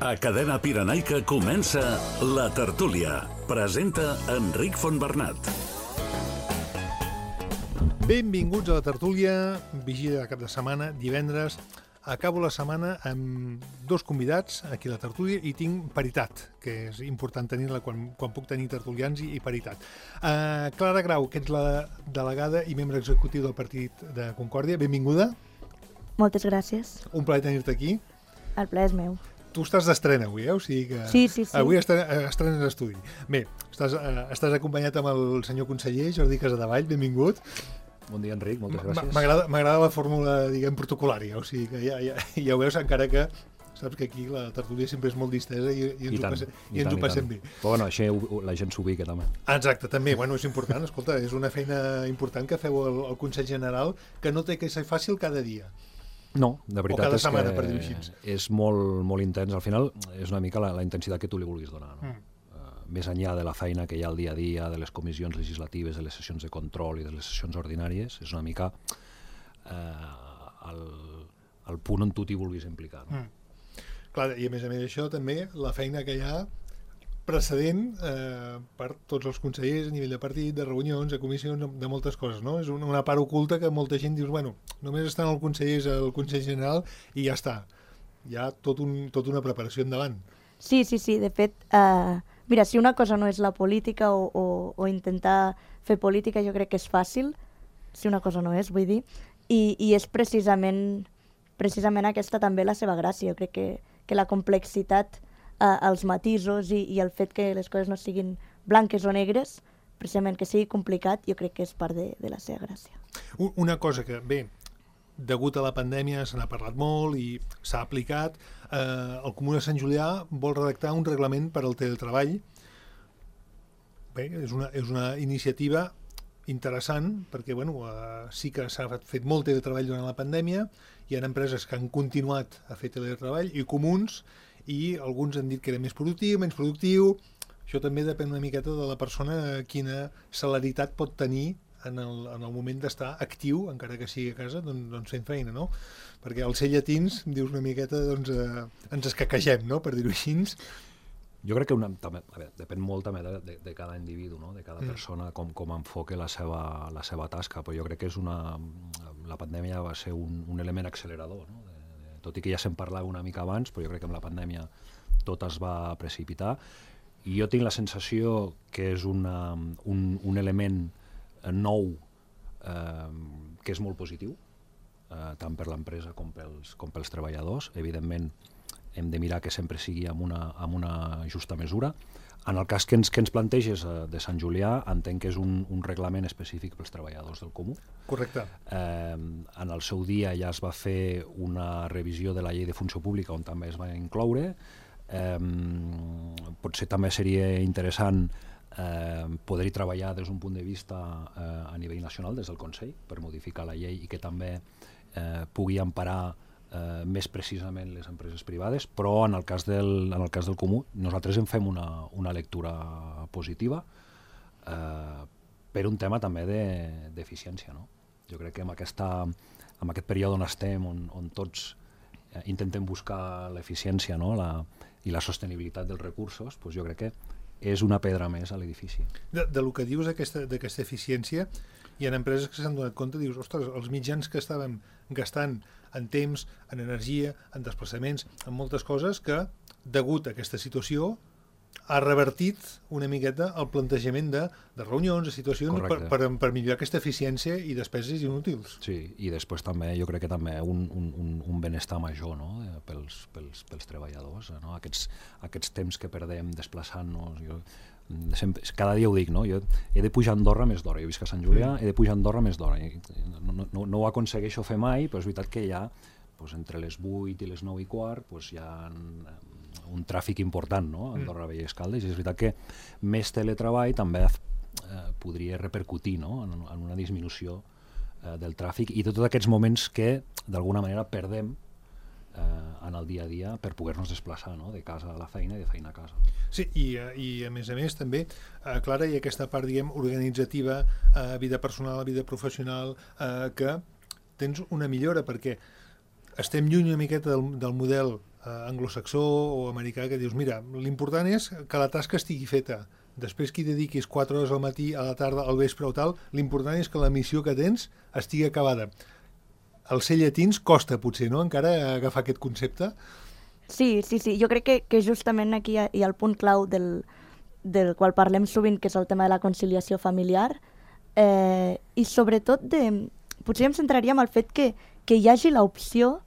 A Cadena Pirenaica comença La Tertúlia. Presenta Enric Fontbernat. Benvinguts a La Tertúlia, vigília de cap de setmana, divendres. Acabo la setmana amb dos convidats aquí a La Tertúlia i tinc paritat, que és important tenir-la quan puc tenir tertulians i paritat. Clara Grau, que ets la delegada i membre executiu del Partit de Concòrdia, benvinguda. Moltes gràcies. Un plaer tenir-te aquí. El plaer és meu. Tu estàs d'estrena avui, O sigui que... Sí. Avui estrenes d'estudi. Bé, estàs acompanyat amb el senyor conseller Jordi Casadevall, benvingut. Bon dia, Enric, moltes gràcies. M'agrada la fórmula, diguem, protocolària, o sigui que ja ho veus, encara que saps que aquí la tertúlia sempre és molt distesa i ens ho passem bé. Però bueno, així la gent s'ubica també. Exacte, també, bueno, és important, escolta, és una feina important que feu al Consell General, que no té que ser fàcil cada dia. No, de veritat és setmana, que per dir-ho així. És molt intens. Al final és una mica la intensitat que tu li vulguis donar, no? Més enllà de la feina que hi ha al dia a dia, de les comissions legislatives, de les sessions de control i de les sessions ordinàries, és una mica el punt on tu t'hi vulguis implicar. No? Clar, i a més això també, la feina que hi ha precedent per tots els consellers a nivell de partit, de reunions, de comissions, de moltes coses, no? És una part oculta que molta gent dius, bueno, només estan els consellers al Consell General i ja està. Hi ha tota una preparació endavant. Sí, de fet, mira, si una cosa no és la política o intentar fer política, jo crec que és fàcil, si una cosa no és, vull dir, i és precisament aquesta també la seva gràcia. Jo crec que la complexitat, els matisos i el fet que les coses no siguin blanques o negres, precisament que sigui complicat, jo crec que és part de la seva gràcia. Una cosa que, bé, degut a la pandèmia se n'ha parlat molt i s'ha aplicat, el Comú de Sant Julià vol redactar un reglament per al teletreball. Bé, és una iniciativa interessant perquè sí que s'ha fet molt teletreball durant la pandèmia, hi ha empreses que han continuat a fer teletreball i comuns, i alguns han dit que era més productiu, menys productiu. Això també depèn una miqueta de la persona quina celeritat pot tenir en el moment d'estar actiu, encara que sigui a casa, doncs fent feina, no? Perquè als ser llatins, dius una miqueta, doncs ens escaquegem, no?, per dir-ho així. Jo crec que depèn molt també de cada individu, no? De cada persona, com enfoque la seva tasca, però jo crec que la pandèmia va ser un element accelerador, no? Tot i que ja se'n parlava una mica abans, però jo crec que amb la pandèmia tot es va precipitar, i jo tinc la sensació que és un element nou que és molt positiu, tant per l'empresa com pels treballadors. Evidentment hem de mirar que sempre sigui amb una justa mesura. En el cas que ens planteges de Sant Julià, entenc que és un reglament específic pels treballadors del Comú. Correcte. En el seu dia ja es va fer una revisió de la llei de funció pública on també es va incloure. Potser també seria interessant poder-hi treballar des d'un punt de vista a nivell nacional, des del Consell, per modificar la llei i que també pugui emparar més precisament les empreses privades, però en el cas del Comú nosaltres en fem una lectura positiva per un tema també d'eficiència, no? Jo crec que en aquest període on estem, on tots intentem buscar l'eficiència, no? I la sostenibilitat dels recursos, doncs jo crec que és una pedra més a l'edifici. Del que dius d'aquesta eficiència, hi ha empreses que s'han donat compte, dius, ostres, els mitjans que estàvem gastant en temps, en energia, en desplaçaments, en moltes coses que, degut a aquesta situació, ha revertit una miqueta el plantejament de reunions, de situacions, per millorar aquesta eficiència i despeses inútils. Sí, i després també, jo crec que també un benestar major, no?, pels treballadors, no? Aquests temps que perdem desplaçant-nos, cada dia ho dic, no? Jo he de pujar a Andorra més d'hora, jo visc a Sant Julià, he de pujar a Andorra més d'hora, no ho aconsegueixo fer mai, però és veritat que ja entre les 8 i les 9 i quart hi ha un tràfic important, no?, a Andorra, Vella i Escaldes, i és veritat que més teletreball també podria repercutir, no?, en una disminució del tràfic i de tots aquests moments que d'alguna manera perdem en el dia a dia per poder-nos desplaçar, no?, de casa a la feina i de feina a casa. Sí, i a més també, Clara, hi ha aquesta part, diguem, organitzativa, vida personal, vida professional, que tens una millora, perquè estem lluny una miqueta del model anglosaxó o americà que dius, mira, l'important és que la tasca estigui feta. Després que hi dediquis 4 hores al matí, a la tarda, al vespre o tal, l'important és que la missió que tens estigui acabada. Els ser llatins costa, potser, no?, encara agafar aquest concepte. Sí. Jo crec que justament aquí hi ha el punt clau del qual parlem sovint, que és el tema de la conciliació familiar, i sobretot potser em centraria en el fet que hi hagi l'opció,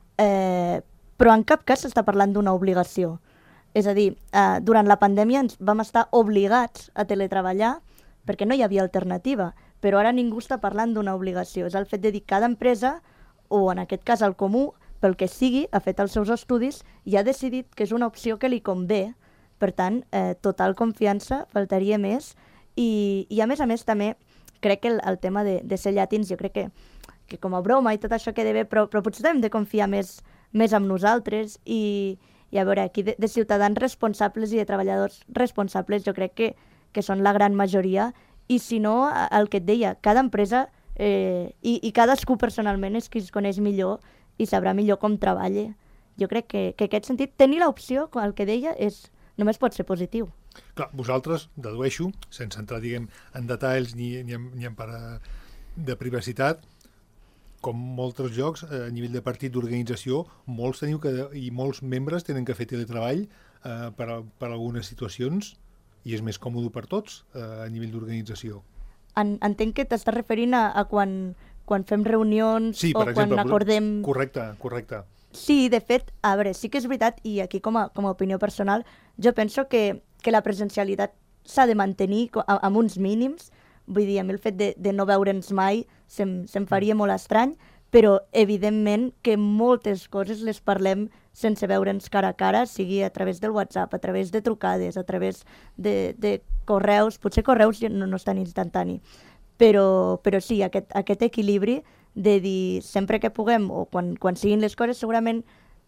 però en cap cas s'està parlant d'una obligació. És a dir, durant la pandèmia ens vam estar obligats a teletreballar perquè no hi havia alternativa, però ara ningú està parlant d'una obligació. És el fet de dir que cada empresa, o en aquest cas el comú, pel que sigui, ha fet els seus estudis i ha decidit que és una opció que li convé. Per tant, total confiança, faltaria més. I a més també crec que el tema de ser llatins, jo crec que com a broma i tot això queda bé, però potser hem de confiar més en nosaltres i a veure, aquí de ciutadans responsables i de treballadors responsables jo crec que són la gran majoria, i si no, el que et deia, cada empresa i cadascú personalment és qui es coneix millor i sabrà millor com treballa. Jo crec que en aquest sentit tenir l'opció, el que deia, només pot ser positiu. Clar, vosaltres, dedueixo, sense entrar, diguem, en detalls ni en part de privacitat, com molts jocs, a nivell de partit d'organització, molts teniu i molts membres tenen que fer teletreball per algunes situacions, i és més còmode per tots a nivell d'organització. Entenc que t'estàs referint a quan fem reunions o quan acordem... Correcte. Sí, de fet, a veure, sí que és veritat, i aquí com a opinió personal, jo penso que la presencialitat s'ha de mantenir amb uns mínims. Vull dir, a mi el fet de no veure'ns mai se'm faria molt estrany, però evidentment que moltes coses les parlem sense veure'ns cara a cara, sigui a través del WhatsApp, a través de trucades, a través de correus. Potser correus no és tan instantani, però sí, aquest equilibri de dir sempre que puguem o quan siguin les coses, segurament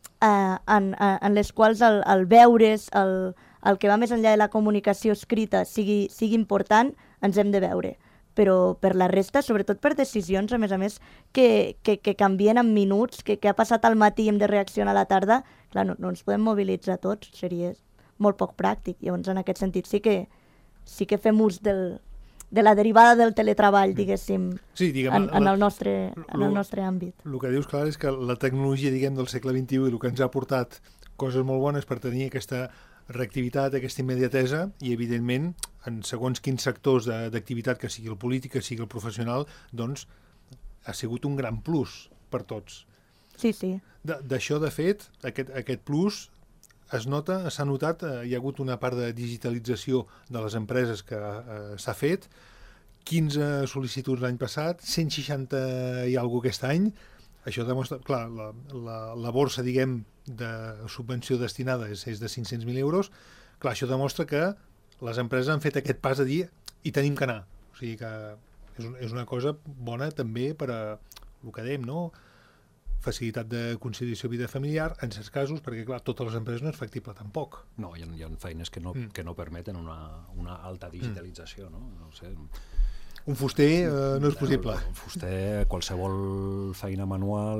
en les quals el veure's, el que va més enllà de la comunicació escrita sigui important, ens hem de veure. Però per la resta, sobretot per decisions, a més, que canvien en minuts, que ha passat al matí i hem de reaccionar a la tarda, clar, no ens podem mobilitzar tots, seria molt poc pràctic. Llavors, en aquest sentit, sí que fem ús de la derivada del teletreball, diguéssim, sí, diguem, en el nostre àmbit. El que dius, clar, és que la tecnologia, diguem, del segle XXI i el que ens ha portat coses molt bones per tenir aquesta reactivitat, aquesta immediatesa, i evidentment en segons quins sectors d'activitat, que sigui el polític, que sigui el professional, doncs ha sigut un gran plus per tots. Sí. D'això, de fet, aquest plus s'ha notat, hi ha hagut una part de digitalització de les empreses que s'ha fet, 15 sol·licituds l'any passat, 160 i alguna cosa aquest any. Això demostra, clar, la borsa, diguem, de subvenció destinada és de 500.000 euros. Clar, això demostra que les empreses han fet aquest pas a dir i tenim que anar. O sigui que és una cosa bona també per a el que dèiem, no? Facilitat de conciliació vida familiar, en certs casos, perquè clar, totes les empreses no és factible tampoc. No, hi ha feines que no permeten una alta digitalització, no? No sé. Un fuster no és possible. Un fuster, qualsevol feina manual,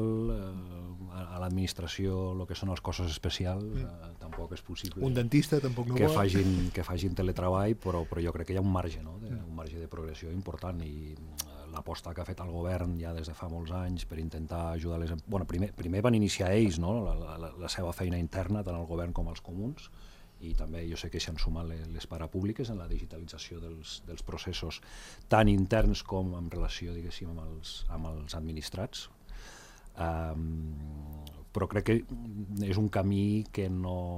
a l'administració, el que són els cossos especials, tampoc és possible. Un dentista tampoc no vol. Que facin teletreball, però jo crec que hi ha un marge, no? Un marge de progressió important, i l'aposta que ha fet el govern ja des de fa molts anys per intentar ajudar les... Bueno, primer van iniciar ells, no? la seva feina interna, tant el govern com els comuns, i també jo sé que s'hi han sumat les parapúbliques en la digitalització dels processos tant interns com en relació, diguéssim, amb els administrats. Però crec que és un camí que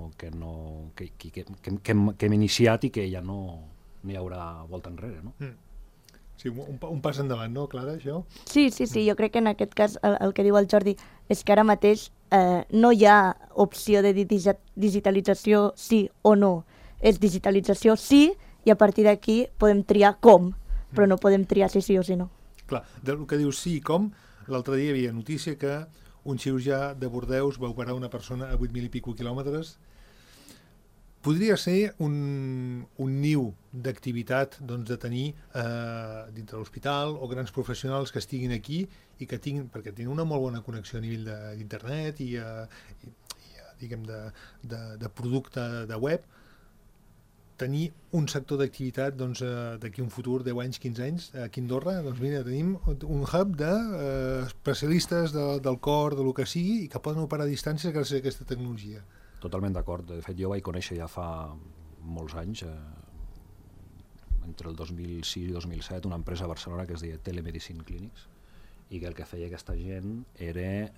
hem iniciat i que ja no hi haurà volta enrere, no? Sí, un pas endavant, no, Clara, això? Sí, jo crec que en aquest cas el que diu el Jordi és que ara mateix no hi ha opció de digitalització sí o no. És digitalització sí, i a partir d'aquí podem triar com, però no podem triar si sí o si no. Clar, del que dius sí i com, l'altre dia hi havia notícia que un cirurgià de Bordeus va operar una persona a 8.000 i pico quilòmetres. Podria ser un niu d'activitat, doncs, de tenir dintre l'hospital o grans professionals que estiguin aquí i que tinguin, perquè tenen una molt bona connexió a nivell d'internet i diguem, de producte de web, tenir un sector d'activitat doncs, d'aquí un futur, 10 anys, 15 anys, aquí a Andorra, doncs mira, tenim un hub d'especialistes del cor, de lo que sigui, i que poden operar a distància gràcies a aquesta tecnologia. Totalment d'acord. De fet, jo vaig conèixer ja fa molts anys, entre el 2006 i 2007, una empresa a Barcelona que es deia Telemedicine Clinics, i que el que feia aquesta gent era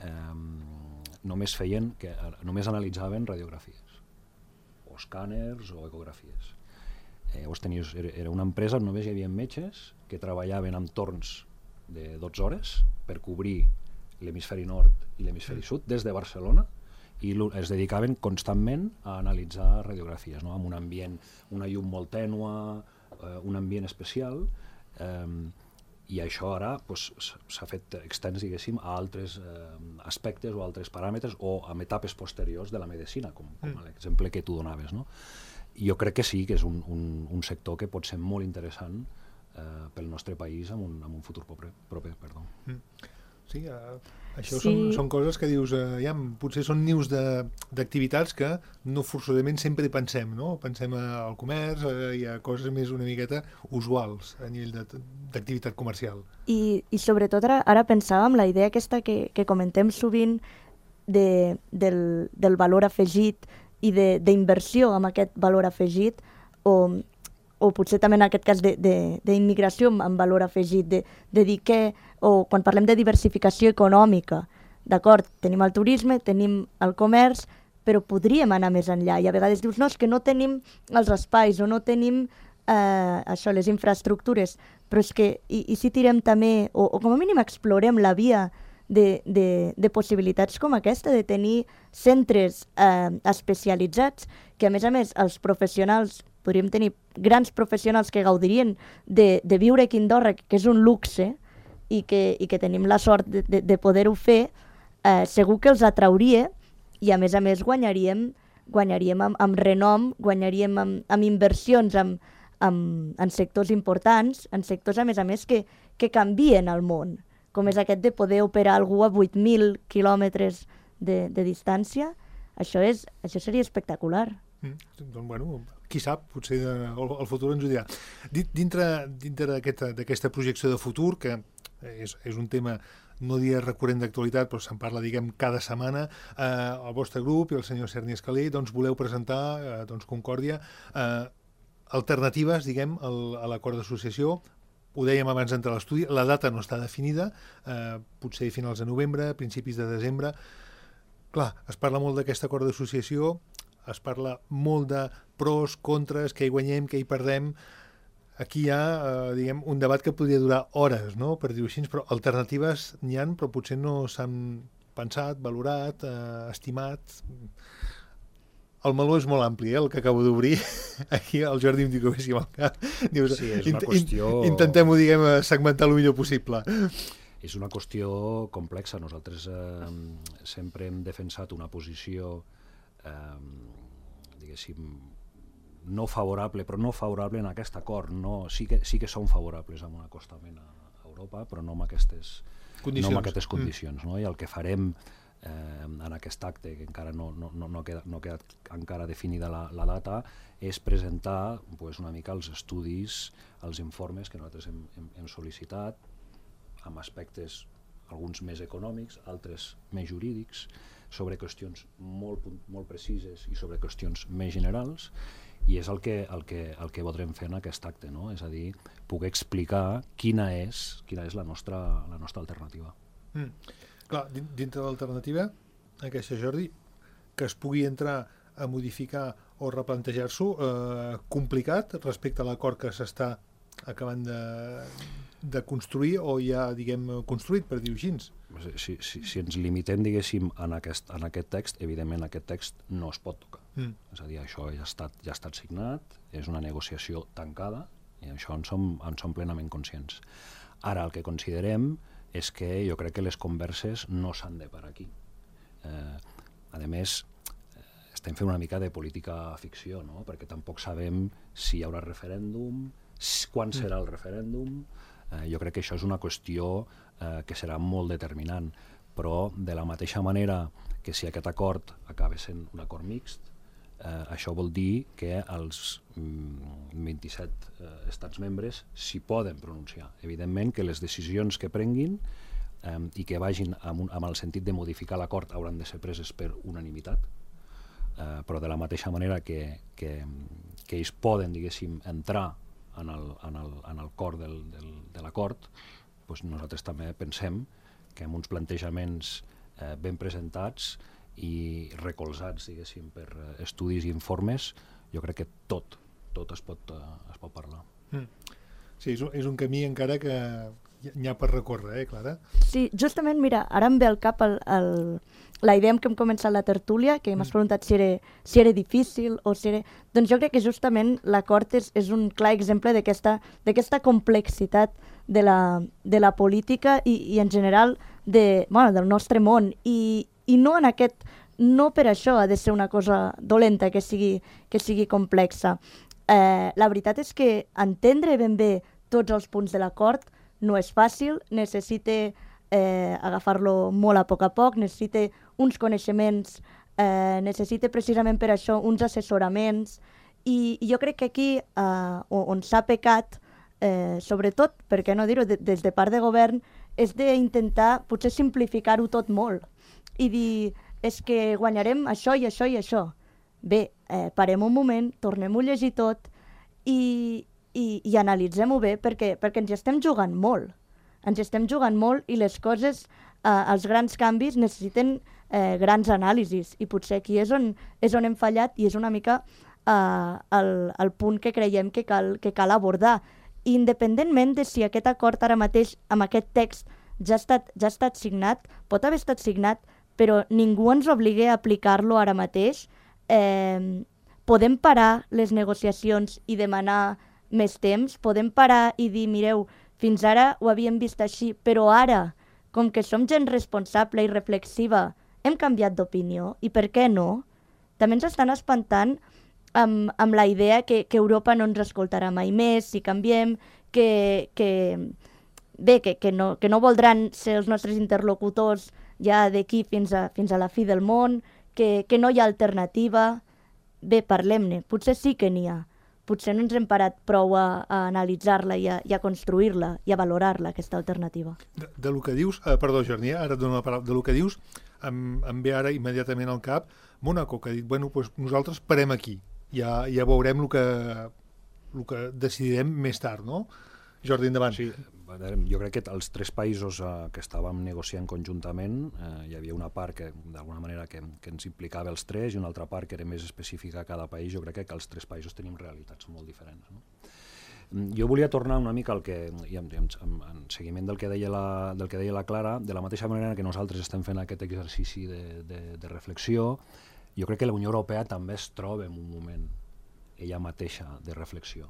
només analitzaven radiografies o escàners o ecografies. Era una empresa on només hi havia metges que treballaven amb torns de 12 hores per cobrir l'hemisferi nord i l'hemisferi sud des de Barcelona, i es dedicaven constantment a analitzar radiografies, no? Amb un ambient, una llum molt tènua, un ambient especial, i això ara s'ha fet extens, diguéssim, a altres aspectes o altres paràmetres o a etapes posteriors de la medicina, com l'exemple que tu donaves, no? Jo crec que sí, que és un sector que pot ser molt interessant pel nostre país en un futur proper. Sí, això són coses que dius, potser són nius d'activitats que no forçosament sempre hi pensem, no? Pensem al comerç i a coses més una miqueta usuals a nivell d'activitat comercial. I sobretot ara pensàvem la idea aquesta que comentem sovint del valor afegit i d'inversió amb aquest valor afegit, o potser també en aquest cas d'immigració amb valor afegit, de dir que, o quan parlem de diversificació econòmica, d'acord, tenim el turisme, tenim el comerç, però podríem anar més enllà, i a vegades dius, no, és que no tenim els espais o no tenim les infraestructures, però és que, i si tirem també, o com a mínim explorem la via de possibilitats com aquesta, de tenir centres especialitzats, que a més els professionals, podríem tenir grans professionals que gaudirien de viure aquí a Andorra, que és un luxe, i que tenim la sort de poder-ho fer, segur que els atrauria, i a més guanyaríem amb renom, guanyaríem amb inversions en sectors importants, en sectors a més que canvien el món, com és aquest de poder operar algú a 8.000 quilòmetres de distància. Això seria espectacular. Doncs, bueno, qui sap, potser el futur ens ho dirà. Dintre d'aquesta projecció de futur, que és un tema, no diria recurrent d'actualitat, però se'n parla, diguem, cada setmana, el vostre grup i el senyor Cerny Escalé doncs, voleu presentar, Concòrdia, alternatives, diguem, a l'acord d'associació. Ho dèiem abans d'entrar a l'estudi, la data no està definida, potser finals de novembre, principis de desembre. Clar, es parla molt d'aquest acord d'associació, es parla molt de pros, contres, què hi guanyem, què hi perdem. Aquí hi ha, diguem, un debat que podria durar hores, no?, per dir-ho així, però alternatives n'hi ha, però potser no s'han pensat, valorat, estimat. El meló és molt ampli, el que acabo d'obrir. Aquí el Jordi em diu que ho veiéssim al cap. Dius, sí, és una qüestió... Intentem-ho, diguem, segmentar el millor possible. És una qüestió complexa. Nosaltres sempre hem defensat una posició, diguéssim, no favorable, però no favorable en aquest acord. No, sí que som favorables a un acostament a Europa, però no amb aquestes condicions. No? I el que farem en aquest acte, que encara no ha quedat encara definida la data, és presentar una mica els estudis, els informes que nosaltres hem sol·licitat, amb aspectes, alguns més econòmics, altres més jurídics, sobre qüestions molt precises i sobre qüestions més generals, i és el que voldrem fer en aquest acte, no? És a dir, poder explicar quina és la nostra alternativa. Clar, dintre de l'alternativa, aquesta, Jordi, que es pugui entrar a modificar o replantejar-s'ho, complicat respecte a l'acord que s'està acabant de construir o ja, diguem, construït, per dir-ho així. Si ens limitem, diguéssim, en aquest text, evidentment aquest text no es pot tocar. És a dir, això ja ha estat signat, és una negociació tancada, i això en som plenament conscients. Ara, el que considerem és que jo crec que les converses no s'han de parar aquí. A més, estem fent una mica de política ficció, no? Perquè tampoc sabem si hi haurà referèndum, quan serà el referèndum. Jo crec que això és una qüestió que serà molt determinant, però de la mateixa manera que si aquest acord acaba sent un acord mixt, això vol dir que els 27 estats membres s'hi poden pronunciar. Evidentment que les decisions que prenguin i que vagin amb el sentit de modificar l'acord hauran de ser preses per unanimitat, però de la mateixa manera que ells poden, diguéssim, entrar en el cor de l'acord, doncs nosaltres també pensem que amb uns plantejaments ben presentats i recolzats, diguéssim, per estudis i informes, jo crec que tot es pot parlar. Sí, és un camí encara que n'hi ha per recórrer, Clara? Sí, justament, mira, ara em ve al cap la idea amb què hem començat la tertúlia, que m'has preguntat si era difícil o si era... Doncs jo crec que justament l'acord és un clar exemple d'aquesta complexitat de la política i en general del nostre món. I no per això ha de ser una cosa dolenta que sigui complexa. La veritat és que entendre ben bé tots els punts de l'acord no és fàcil, necessita agafar-lo molt a poc, necessita uns coneixements, necessita precisament per això uns assessoraments, i jo crec que aquí on s'ha pecat, sobretot, per què no dir-ho, des de part de govern, és d'intentar potser simplificar-ho tot molt i dir, és que guanyarem això i això i això. Bé, parem un moment, tornem-ho a llegir tot i analitzem-ho bé perquè ens hi estem jugant molt. Ens hi estem jugant molt i les coses, els grans canvis necessiten grans anàlisis i potser aquí és on hem fallat i és una mica el punt que creiem que cal abordar. Independentment de si aquest acord ara mateix amb aquest text ja ha estat signat, pot haver estat signat, però ningú ens obliga a aplicar-lo ara mateix. Podem parar les negociacions i demanar més temps, podem parar i dir, mireu, fins ara ho havíem vist així, però ara, com que som gent responsable i reflexiva, hem canviat d'opinió, i per què no? També ens estan espantant amb la idea que Europa no ens escoltarà mai més si canviem, que no voldran ser els nostres interlocutors ja d'aquí fins a la fi del món, que no hi ha alternativa. Bé, parlem-ne, potser sí que n'hi ha. Potser no ens hem parat prou a analitzar-la i a construir-la i a valorar-la, aquesta alternativa. De lo que dius, perdó, Jordi, ara et dono la paraula, de lo que dius em ve ara immediatament al cap Mónaco, que ha dit, bueno, doncs nosaltres parem aquí, ja veurem el que decidirem més tard, no? Jordi, endavant. Sí, jo crec que els tres països que estàvem negociant conjuntament, hi havia una part que d'alguna manera que ens implicava els tres i una altra part que era més específica a cada país. Jo crec que els tres països tenim realitats molt diferents, no? Jo volia tornar una mica al que, en seguiment del que deia la Clara, de la mateixa manera que nosaltres estem fent aquest exercici de reflexió, jo crec que la Unió Europea també es troba en un moment ella mateixa de reflexió.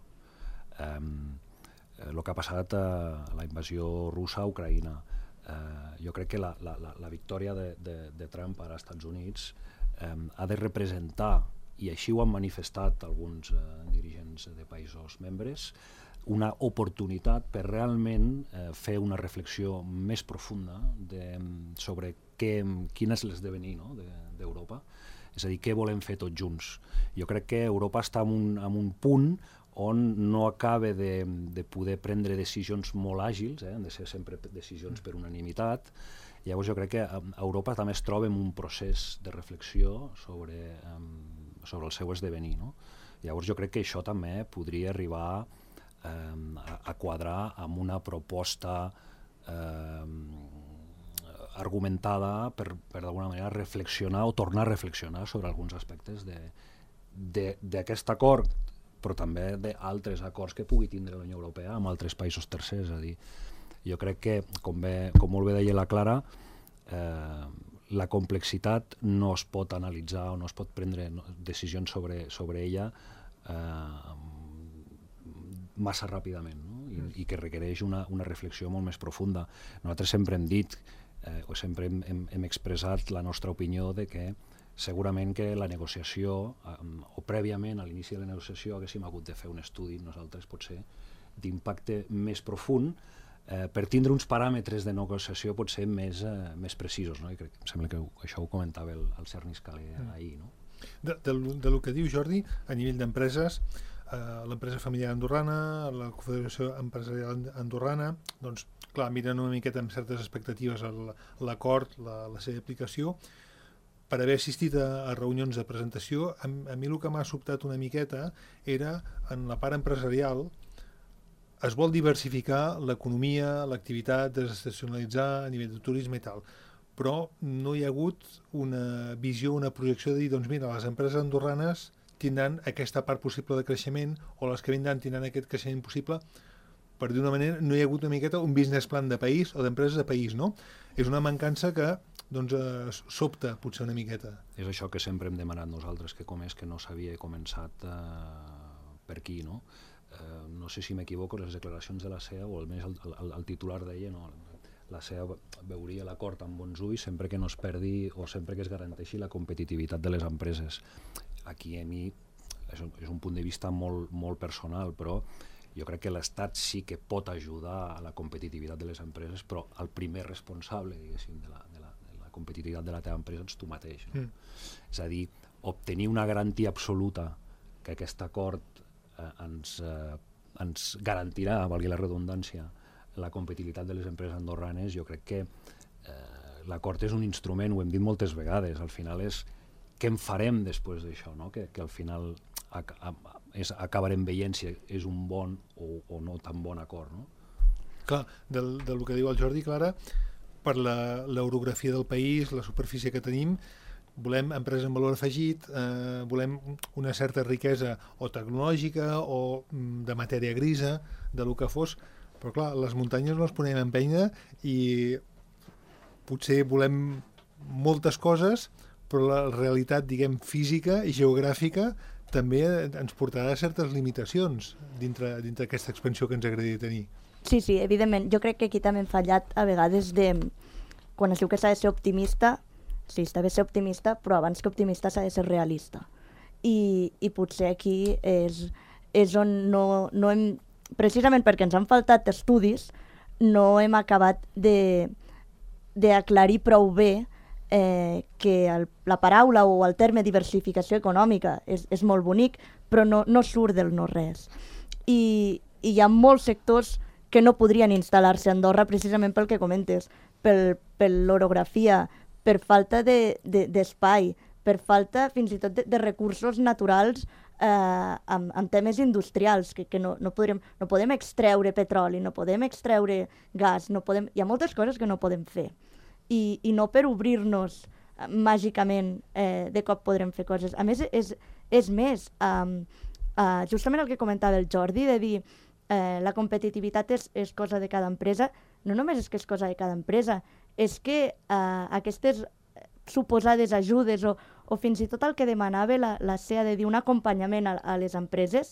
El que ha passat a la invasió russa a Ucraïna. Jo crec que la victòria de Trump ara als Estats Units ha de representar, i així ho han manifestat alguns dirigents de països membres, una oportunitat per realment fer una reflexió més profunda sobre quin és l'esdevenir d'Europa, és a dir, què volem fer tots junts. Jo crec que Europa està en un punt on no acaba de poder prendre decisions molt àgils, han de ser sempre decisions per unanimitat. Llavors jo crec que Europa també es troba en un procés de reflexió sobre el seu esdevenir, no? Llavors jo crec que això també podria arribar a quadrar amb una proposta argumentada per d'alguna manera reflexionar o tornar a reflexionar sobre alguns aspectes d'aquest acord, però també d'altres acords que pugui tindre la Unió Europea amb altres països tercers. És a dir, jo crec que, com molt bé deia la Clara, la complexitat no es pot analitzar o no es pot prendre decisions sobre ella massa ràpidament, no? I que requereix una reflexió molt més profunda. Nosaltres sempre hem dit, o sempre hem expressat la nostra opinió de que segurament que la negociació, o prèviament a l'inici de la negociació, haguéssim hagut de fer un estudi nosaltres potser d'impacte més profund per tindre uns paràmetres de negociació potser més precisos, no? I crec, em sembla que això ho comentava el Cerny Escaler ahir, no? Del que diu Jordi, a nivell d'empreses, l'empresa familiar andorrana, la Confederació Empresarial Andorrana, doncs, clar, miren una miqueta amb certes expectatives l'acord, la seva aplicació. Per haver assistit a reunions de presentació, a mi el que m'ha sobtat una miqueta era, en la part empresarial, es vol diversificar l'economia, l'activitat, desestacionalitzar a nivell de turisme i tal, però no hi ha hagut una visió, una projecció de dir, doncs mira, les empreses andorranes tindran aquesta part possible de creixement, o les que vindran tindran aquest creixement possible. Per dir una manera, no hi ha hagut una miqueta un business plan de país o d'empreses de país, no? És una mancança que sobta potser una miqueta. És això que sempre hem demanat nosaltres, que com és que no s'havia començat per aquí, no? No sé si m'equivoco, les declaracions de la CEA, o almenys el titular deia, no, la CEA veuria l'acord amb bons ulls sempre que no es perdi o sempre que es garanteixi la competitivitat de les empreses. Aquí a mi és un punt de vista molt personal, però jo crec que l'Estat sí que pot ajudar a la competitivitat de les empreses, però el primer responsable, diguéssim, de la competitivitat de la teva empresa ets tu mateix, no? És a dir, obtenir una garantia absoluta que aquest acord ens garantirà, valgui la redundància, la competitivitat de les empreses andorranes. Jo crec que l'acord és un instrument, ho hem dit moltes vegades, al final és què en farem després d'això, no? Que al final acabarem veient si és un bon o no tan bon acord, no? Clar, del que diu el Jordi, Clara, per l'orografia del país, la superfície que tenim, volem empreses amb valor afegit, volem una certa riquesa o tecnològica o de matèria grisa, de lo que fos, però clar, les muntanyes no les ponem en penya i potser volem moltes coses, però la realitat, diguem, física i geogràfica també ens portarà a certes limitacions dintre aquesta expansió que ens agradaria tenir. Sí, evidentment. Jo crec que aquí també hem fallat a vegades quan es diu que s'ha de ser optimista, sí, està bé ser optimista, però abans que optimista s'ha de ser realista. I potser aquí és on no hem, precisament perquè ens han faltat estudis, no hem acabat d'aclarir prou bé que la paraula o el terme diversificació econòmica és molt bonic, però no surt del no res. I hi ha molts sectors que no podrien instal·lar-se a Andorra precisament pel que comentes, per l'orografia, per falta d'espai, per falta fins i tot de recursos naturals amb temes industrials, que no podem extreure petroli, no podem extreure gas, hi ha moltes coses que no podem fer. I no per obrir-nos màgicament de cop podrem fer coses. A més, és més, justament el que comentava el Jordi, de dir la competitivitat és cosa de cada empresa, no només és que és cosa de cada empresa, és que aquestes suposades ajudes o fins i tot el que demanava la CEA de dir un acompanyament a les empreses,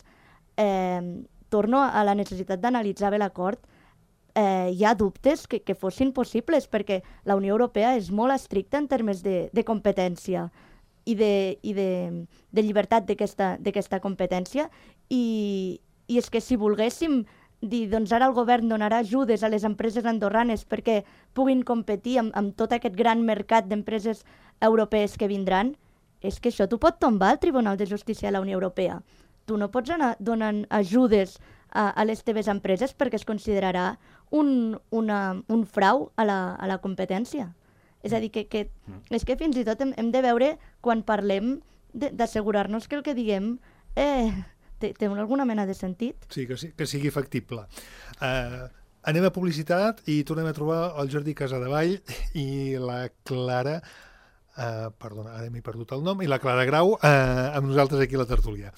torno a la necessitat d'analitzar bé l'acord. Hi ha dubtes que fossin possibles perquè la Unió Europea és molt estricta en termes de competència i de llibertat d'aquesta competència i és que si volguéssim dir, doncs ara el govern donarà ajudes a les empreses andorranes perquè puguin competir amb tot aquest gran mercat d'empreses europees que vindran, és que això t'ho pot tombar el Tribunal de Justícia de la Unió Europea. Tu no pots anar donant ajudes a les teves empreses perquè es considerarà un frau a la competència. És a dir, és que fins i tot hem de veure, quan parlem, d'assegurar-nos que el que diguem té alguna mena de sentit. Sí, que sigui factible. Anem a publicitat i tornem a trobar el Jordi Casadevall i la Clara, perdona, ara m'he perdut el nom, i la Clara Grau amb nosaltres aquí a la tertúlia.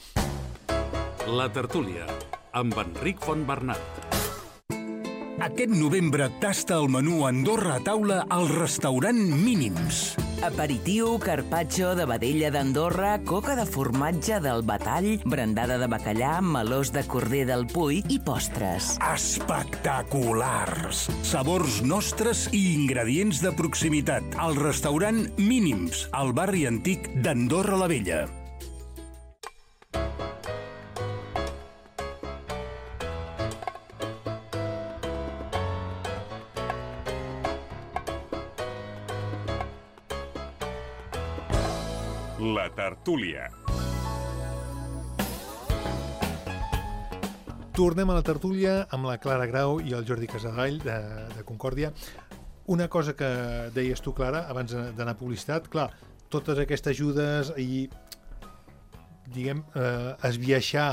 La tertúlia, amb Enric Fontbernat. Aquest novembre tasta el menú Andorra a taula al restaurant Mínims. Aperitiu, carpaccio de vedella d'Andorra, coca de formatge del Batall, brandada de bacallà, melós de corder del Puy i postres. Espectaculars! Sabors nostres i ingredients de proximitat. Al restaurant Mínims, al barri antic d'Andorra la Vella. La tertúlia. Tornem a la tertúlia amb la Clara Grau i el Jordi Casadevall de Concòrdia. Una cosa que deies tu, Clara, abans d'anar a publicitat, clar, totes aquestes ajudes i, diguem, esbiaixar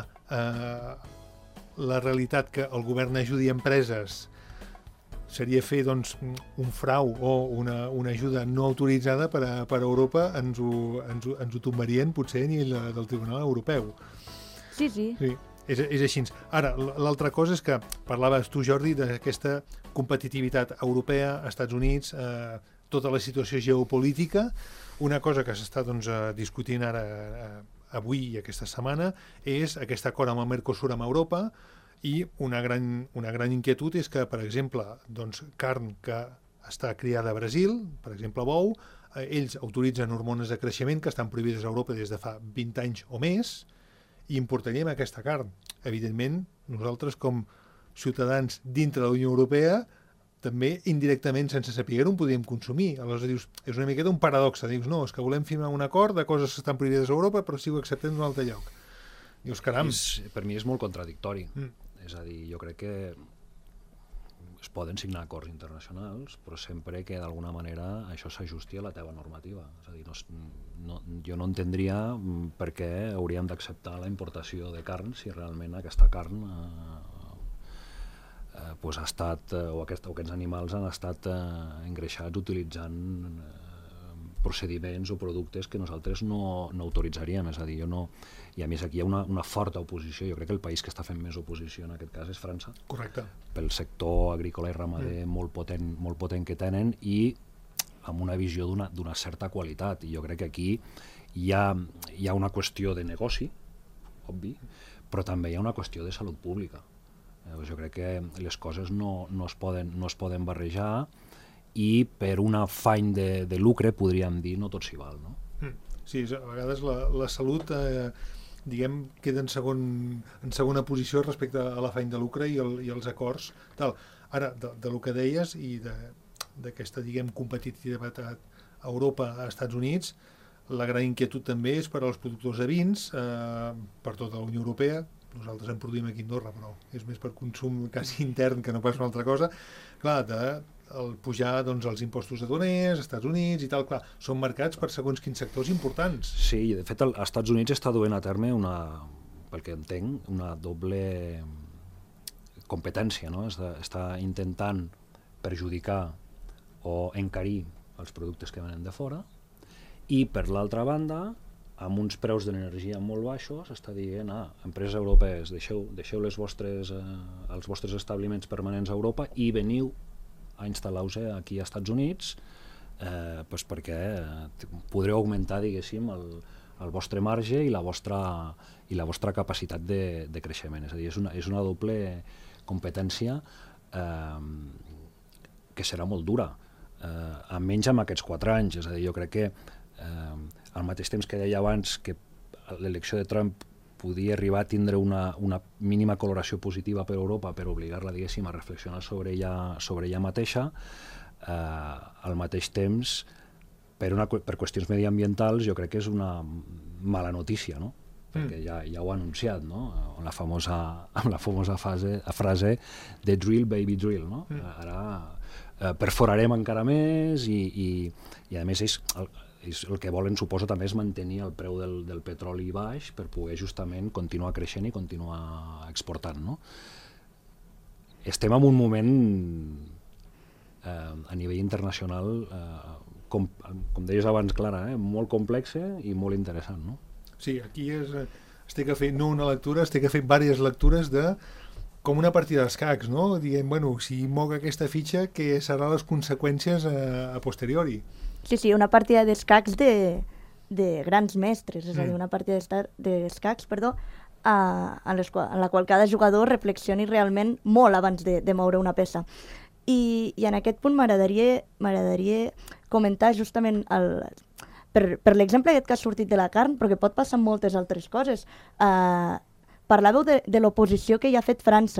la realitat que el govern ajudi empreses seria fer, doncs, un frau o una ajuda no autoritzada per a Europa, ens ho tombarien potser a nivell del Tribunal Europeu. Sí. Sí, és així. Ara, l'altra cosa és que parlaves tu, Jordi, d'aquesta competitivitat europea, Estats Units, tota la situació geopolítica. Una cosa que s'està discutint ara avui i aquesta setmana és aquest acord amb el Mercosur amb Europa, i una gran inquietud és que, per exemple, carn que està criada a Brasil, per exemple bou, ells autoritzen hormones de creixement que estan prohibides a Europa des de fa 20 anys o més, i importaríem aquesta carn. Evidentment, nosaltres com ciutadans dintre de la Unió Europea també indirectament, sense saber-ho, en podríem consumir. Aleshores dius, és una miqueta un paradoxe. Dius, no, és que volem firmar un acord de coses que estan prohibides a Europa, però sí ho acceptem d'un altre lloc. Dius, caram. Per mi és molt contradictori. És a dir, jo crec que es poden signar acords internacionals, però sempre que d'alguna manera això s'ajusti a la teva normativa. És a dir, jo no entendria per què hauríem d'acceptar la importació de carn si realment aquesta carn ha estat, o aquests animals han estat engreixats utilitzant procediments o productes que nosaltres no autoritzaríem. És a dir, i a més aquí hi ha una forta oposició. Jo crec que el país que està fent més oposició en aquest cas és França. Correcte. Pel sector agrícola i ramader molt potent que tenen i amb una visió d'una certa qualitat. I jo crec que aquí hi ha una qüestió de negoci, obvi, però també hi ha una qüestió de salut pública. Jo crec que les coses no es poden barrejar i per un afany de lucre, podríem dir, no tot s'hi val, no? Sí, a vegades la salut, diguem, queda en segona posició respecte a l'afany de lucre i els acords. Ara, del que deies i d'aquesta, diguem, competitivitat a Europa, a Estats Units, la gran inquietud també és per als productors de vins, per tota la Unió Europea. Nosaltres en produïm aquí a Andorra, però és més per consum quasi intern que no pas una altra cosa. Clar, el pujar els impostos aduaners, Estats Units i tal, clar, són marcats per segons quins sectors importants. Sí, de fet, als Estats Units està duent a terme pel que entenc, una doble competència, no? Està intentant perjudicar o encarir els productes que venen de fora i, per l'altra banda, amb uns preus de l'energia molt baixos, està dient, empreses europees, deixeu els vostres establiments permanents a Europa i veniu a instal·lar-vos aquí als Estats Units perquè podreu augmentar, diguéssim, el vostre marge i la vostra capacitat de creixement. És a dir, és una doble competència que serà molt dura, almenys amb aquests 4 anys. És a dir, jo crec que al mateix temps que deia abans que l'elecció de Trump podia arribar a tindre una mínima coloració positiva per Europa per obligar-la, diguéssim, a reflexionar sobre ella mateixa, al mateix temps, per qüestions mediambientals, jo crec que és una mala notícia, no? Perquè ja ho ha anunciat, no? Amb la famosa frase de drill, baby drill, no? Ara perforarem encara més i a més el que volen, suposo, també és mantenir el preu del petroli baix per poder justament continuar creixent i continuar exportant, no? Estem en un moment a nivell internacional, com deies abans, Clara, molt complex i molt interessant, no? Sí, aquí estic a fer no una lectura, estic a fer diverses lectures de com una partida d'escacs, no? Diguem, bueno, si moc aquesta fitxa, què seran les conseqüències a posteriori? Sí, una partida d'escacs de grans mestres, és a dir, una partida d'escacs, en la qual cada jugador reflexioni realment molt abans de moure una peça. I en aquest punt m'agradaria comentar justament per l'exemple aquest que ha sortit de la carn, però que pot passar amb moltes altres coses. Parlàveu de l'oposició que hi ha fet França.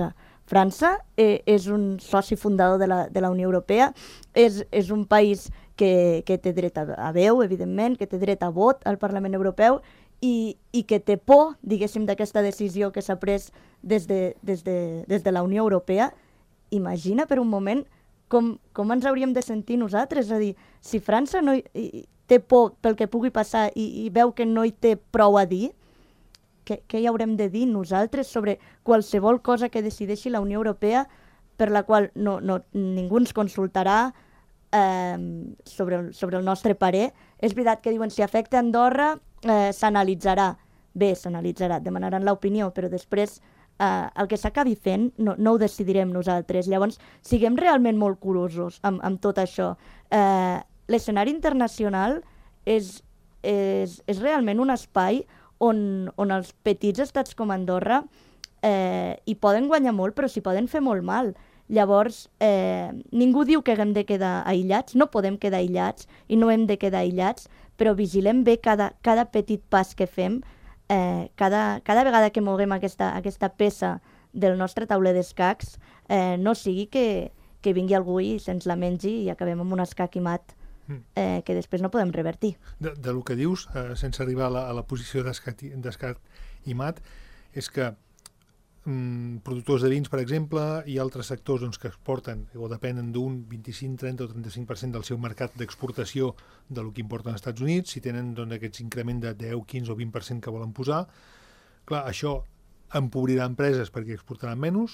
França és un soci fundador de la Unió Europea, és un país que té dret a veu, evidentment, que té dret a vot al Parlament Europeu i que té por, diguéssim, d'aquesta decisió que s'ha pres des de la Unió Europea. Imagina per un moment com ens hauríem de sentir nosaltres. És a dir, si França no té por pel que pugui passar i veu que no hi té prou a dir, què hi haurem de dir nosaltres sobre qualsevol cosa que decideixi la Unió Europea per la qual ningú ens consultarà sobre el nostre parer? És veritat que diuen si afecta Andorra s'analitzarà. Bé, s'analitzarà, demanaran l'opinió, però després el que s'acabi fent no ho decidirem nosaltres. Llavors, siguem realment molt curosos amb tot això. L'escenari internacional és realment un espai on els petits estats com Andorra hi poden guanyar molt, però s'hi poden fer molt mal. Llavors, ningú diu que haguem de quedar aïllats, no podem quedar aïllats i no hem de quedar aïllats, però vigilem bé cada petit pas que fem, cada vegada que moguem aquesta peça del nostre tauler d'escacs, no sigui que vingui algú i se'ns la mengi i acabem amb un escac i mat que després no podem revertir. Del que dius, sense arribar a la posició d'escac i mat, és que productors de vins, per exemple, i altres sectors que exporten o depenen d'un 25, 30 o 35% del seu mercat d'exportació del que importen als Estats Units, si tenen aquests increment de 10, 15 o 20% que volen posar, clar, això empobrirà empreses perquè exportaran menys.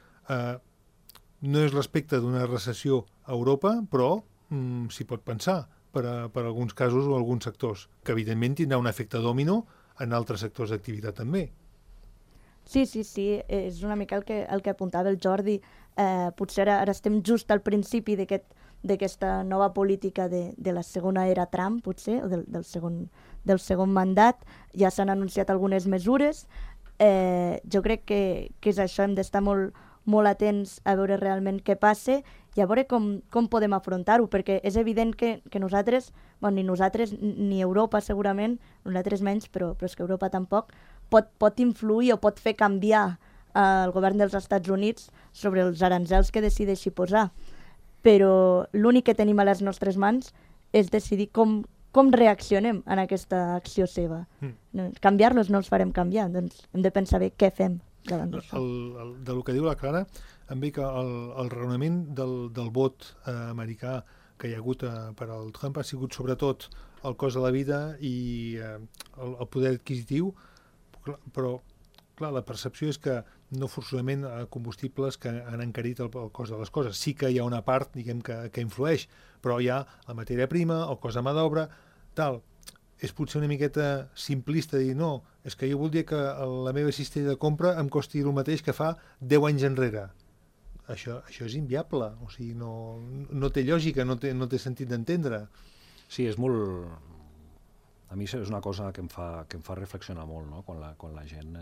No és l'aspecte d'una recessió a Europa, però s'hi pot pensar per alguns casos o alguns sectors, que evidentment tindrà un efecte dòmino en altres sectors d'activitat també. Sí, és una mica el que apuntava el Jordi. Potser ara estem just al principi d'aquesta nova política de la segona era Trump, potser, o del segon mandat. Ja s'han anunciat algunes mesures. Jo crec que és això, hem d'estar molt atents a veure realment què passa i a veure com podem afrontar-ho, perquè és evident que nosaltres, ni nosaltres ni Europa segurament, nosaltres menys, però és que Europa tampoc, pot influir o pot fer canviar el govern dels Estats Units sobre els aranzels que decideixi posar. Però l'únic que tenim a les nostres mans és decidir com reaccionem en aquesta acció seva. Canviar-los no els farem canviar, doncs hem de pensar bé què fem davant d'això. Del que diu la Clara, em ve que el raonament del vot americà que hi ha hagut per al Trump ha sigut sobretot el cost de la vida i el poder adquisitiu, però clar, la percepció és que no forçosament combustibles que han encarit el cost de les coses. Sí que hi ha una part, diguem, que influeix, però hi ha la matèria prima, el cost de mà d'obra, tal. És potser una miqueta simplista dir, no, és que jo voldria que la meva cistella de compra em costi el mateix que fa 10 anys enrere. Això és inviable, o sigui, no té lògica, no té sentit d'entendre. Sí, és molt... A mi és una cosa que em fa reflexionar molt, no? Quan la gent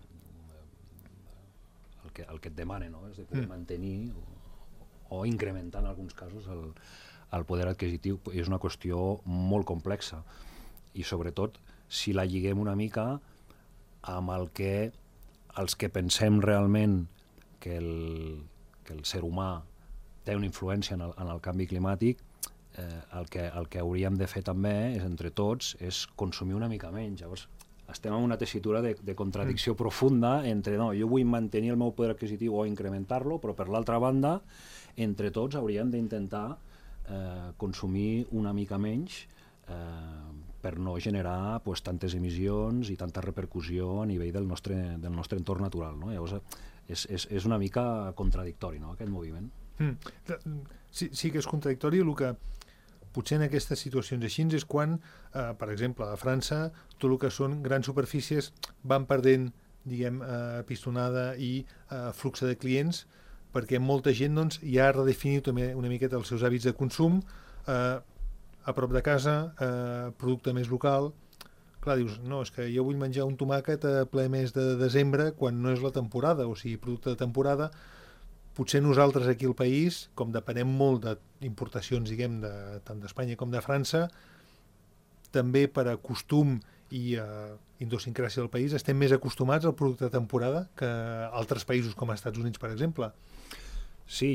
el que et demana, no? És de poder mantenir o incrementar en alguns casos el poder adquisitiu. És una qüestió molt complexa i sobretot si la lliguem una mica amb els que pensem realment que el ser humà té una influència en el canvi climàtic. El que hauríem de fer també és, entre tots, és consumir una mica menys. Llavors, estem en una tessitura de contradicció profunda entre, no, jo vull mantenir el meu poder adquisitiu o incrementar-lo, però per l'altra banda, entre tots hauríem d'intentar consumir una mica menys per no generar tantes emissions i tanta repercussió a nivell del nostre entorn natural, no? Llavors, és una mica contradictori, no, aquest moviment. Sí que és contradictori. El que potser en aquestes situacions així és quan, per exemple, a França, tot el que són grans superfícies van perdent, diguem, pistonada i flux de clients, perquè molta gent ja ha redefinit també una miqueta els seus hàbits de consum, a prop de casa, producte més local. Clar, dius, no, és que jo vull menjar un tomàquet a ple mes de desembre quan no és la temporada, o sigui, producte de temporada. Potser nosaltres aquí al país, com depenem molt d'importacions, diguem, tant d'Espanya com de França, també per a costum i idiosincràsia del país, estem més acostumats al producte de temporada que altres països com els Estats Units, per exemple. Sí,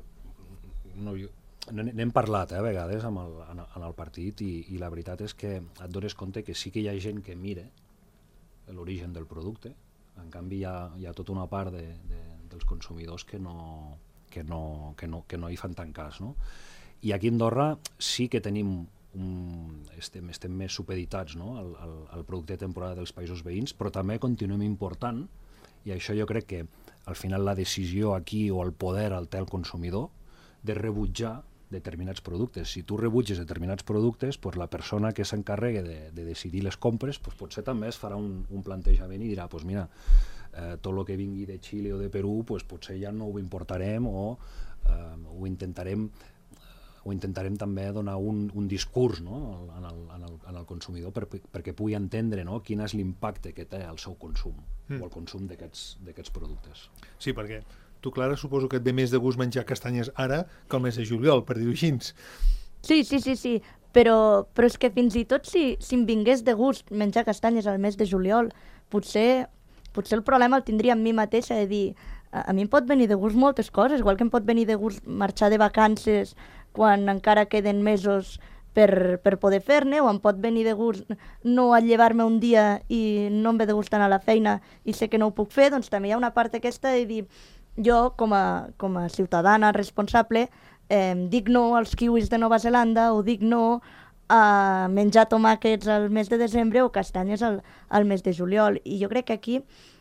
n'hem parlat a vegades en el partit i la veritat és que et dones compte que sí que hi ha gent que mira l'origen del producte, en canvi hi ha tota una part dels consumidors que no hi fan tant cas, no? I aquí a Andorra sí que tenim estem més supeditats, no? al producte de temporada dels països veïns, però també continuem important, i això jo crec que al final la decisió aquí o el poder el té el consumidor de rebutjar determinats productes. Si tu rebutges determinats productes, pues la persona que s'encarregui de decidir les compres pues potser també es farà un plantejament i dirà, pues mira, tot el que vingui de Xile o de Perú pues potser ja no ho importarem o ho intentarem també donar un discurs, no? en el consumidor perquè pugui entendre, no? quin és l'impacte que té el seu consum o el consum d'aquests productes. Sí, perquè tu, Clara, suposo que et ve més de gust menjar castanyes ara que el mes de juliol, per dir-ho així. Sí, però és que fins i tot si em vingués de gust menjar castanyes al mes de juliol, potser el problema el tindria amb mi mateixa de dir, a mi em pot venir de gust moltes coses, igual que em pot venir de gust marxar de vacances quan encara queden mesos per poder fer-ne, o em pot venir de gust no llevar-me un dia i no em ve de gust anar a la feina i sé que no ho puc fer, doncs també hi ha una part aquesta de dir, jo, com a ciutadana responsable, dic no als kiwis de Nova Zelanda o dic no a menjar tomàquets al mes de desembre o castanyes al mes de juliol. I jo crec que aquí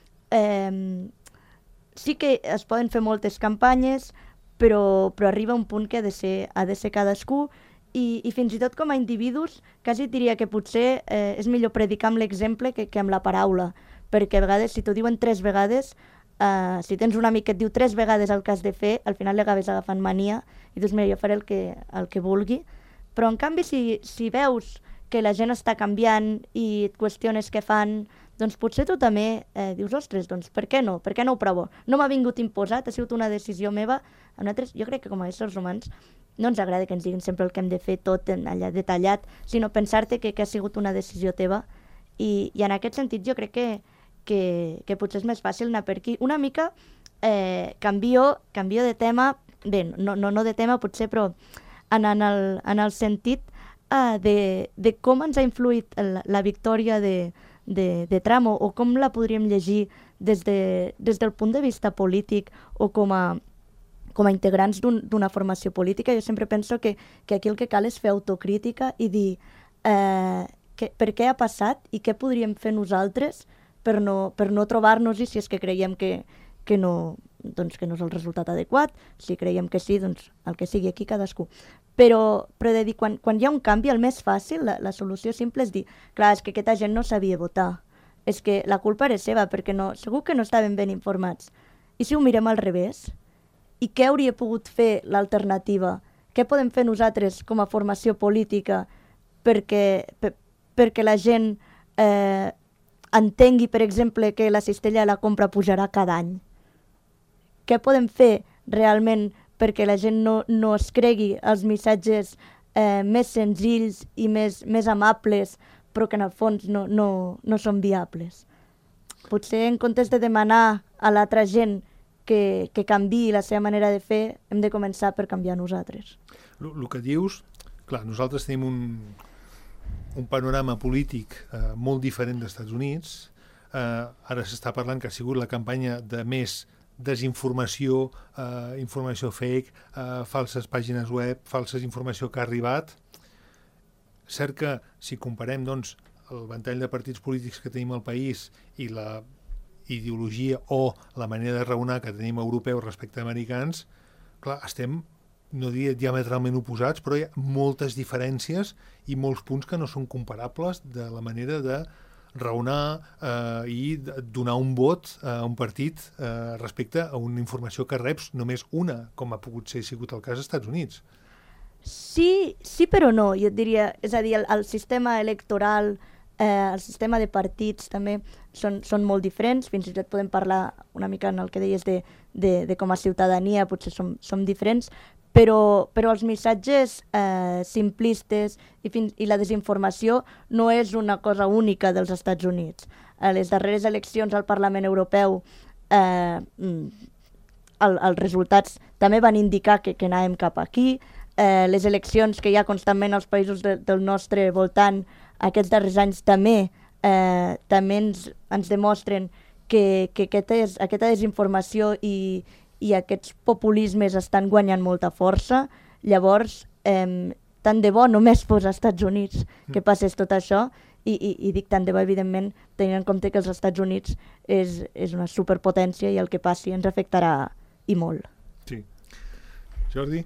sí que es poden fer moltes campanyes, però arriba un punt que ha de ser cadascú i fins i tot com a individus quasi diria que potser és millor predicar amb l'exemple que amb la paraula, perquè a vegades si t'ho diuen 3 vegades, si tens un amic que et diu 3 vegades el que has de fer, al final l'acabes agafant mania i dius, mira, jo faré el que vulgui. Però en canvi si veus que la gent està canviant i et qüestiones què fan, doncs potser tu també dius, ostres, doncs per què no ho provo? No m'ha vingut imposat, ha sigut una decisió meva. A nosaltres, jo crec que com a éssers humans no ens agrada que ens diguin sempre el que hem de fer tot allà detallat, sinó pensar-te que ha sigut una decisió teva i en aquest sentit jo crec que potser és més fàcil anar per aquí. Una mica canvio de tema, bé, no de tema potser, però en el sentit de com ens ha influït la victòria de Trump o com la podríem llegir des del punt de vista polític o com a integrants d'una formació política. Jo sempre penso que aquí el que cal és fer autocrítica i dir per què ha passat i què podríem fer nosaltres per no trobar-nos-hi si és que creiem que no és el resultat adequat, si creiem que sí, doncs el que sigui aquí cadascú. Però de dir, quan hi ha un canvi, el més fàcil, la solució simple és dir, clar, és que aquesta gent no sabia votar, és que la culpa era seva, perquè segur que no estaven ben informats. I si ho mirem al revés? I què hauria pogut fer l'alternativa? Què podem fer nosaltres com a formació política perquè la gent entengui, per exemple, que la cistella de la compra pujarà cada any? Què podem fer realment perquè la gent no es cregui els missatges més senzills i més amables, però que en el fons no són viables? Potser en comptes de demanar a l'altra gent que canviï la seva manera de fer, hem de començar per canviar nosaltres. El que dius, clar, nosaltres tenim un panorama polític molt diferent dels Estats Units. Ara s'està parlant que ha sigut la campanya de més desinformació, informació fake, falses pàgines web, falses informació que ha arribat. Cert que si comparem doncs, el ventall de partits polítics que tenim al país i la ideologia o la manera de raonar que tenim europeus respecte a americans, clar, estem, no diria diametralment oposats, però hi ha moltes diferències i molts punts que no són comparables de la manera de raonar i donar un vot a un partit respecte a una informació que reps només una, com ha pogut ser sigut el cas als Estats Units. Sí, però no, jo et diria, és a dir, el sistema electoral el sistema de partits també són molt diferents, fins i tot podem parlar una mica en el que deies de com a ciutadania, potser som diferents, però els missatges simplistes i la desinformació no és una cosa única dels Estats Units. A les darreres eleccions al Parlament Europeu els resultats també van indicar que anàvem cap aquí. Les eleccions que hi ha constantment als països del nostre voltant aquests darrers anys també ens demostren que aquesta desinformació i aquests populismes estan guanyant molta força. Llavors, tant de bo només fos als Estats Units que passés tot això, i dic tant de bo, evidentment, tenint en compte que els Estats Units és una superpotència i el que passi ens afectarà i molt. Sí. Jordi?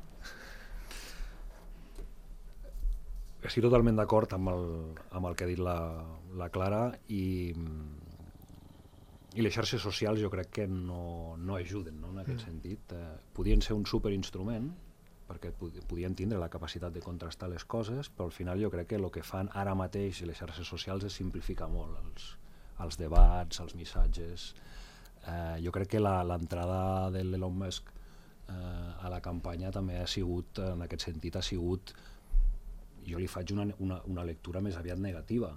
Estic totalment d'acord amb el que ha dit la Clara, i les xarxes socials jo crec que no ajuden, no, en aquest sentit. Podien ser un superinstrument perquè podien tindre la capacitat de contrastar les coses, però al final jo crec que el que fan ara mateix les xarxes socials és simplificar molt els debats, els missatges. Jo crec que l'entrada de l'Elon Musk a la campanya també ha sigut, en aquest sentit, jo li faig una lectura més aviat negativa.